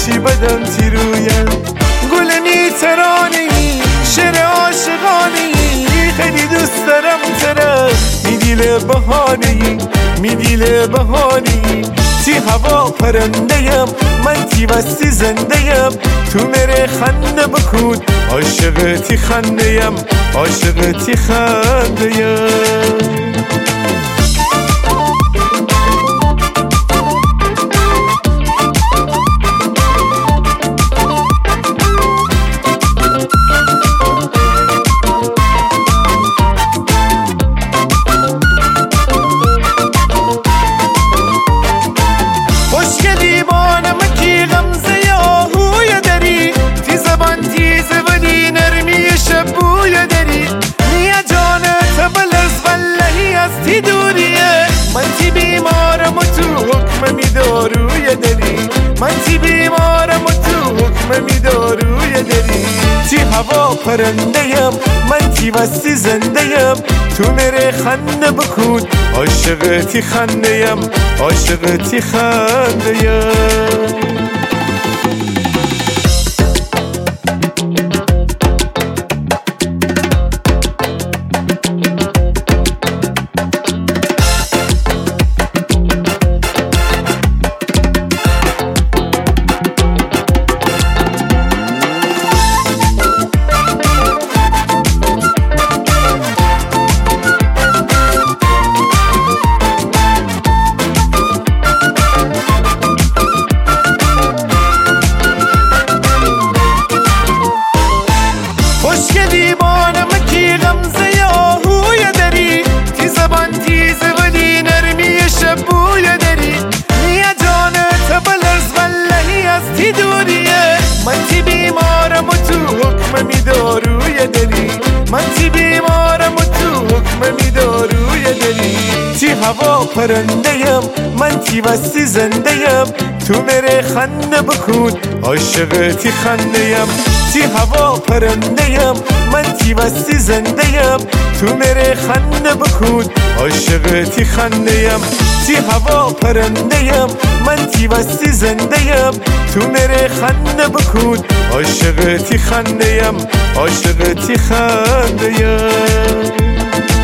چی بدم تیرویم گلمی ترانی شعر عاشقانی خیلی دوست دارم تره میدیل بهانی تی هوا پرنده‌ام من تی وستی زنده‌ام تو میره خنده بکن عاشق تی خنده‌ام عاشق تی خنده‌ام من تی بیمارم و تو حکم میداروی دری تی هوا پرنده‌ام من تی وستی زنده‌ام تو میره خنده بکن عاشق تی خنده‌ام عاشق تی خنده‌ام من تی بیمارم و تو حکم میداروی دری تی هوا پرنده‌ام من تی وستی زنده‌ام تو میره خنده بکن عاشق تی خنده‌ام تی هوا پرنده‌ام من تی وستی زنده‌ام تو میره خنده بکن عاشق تی خنده‌ام تی هوا پرنده‌ام من تی وستی زنده‌ام تو میره خنده بکن عاشق تی خنده‌ام عاشق تی خنده‌ام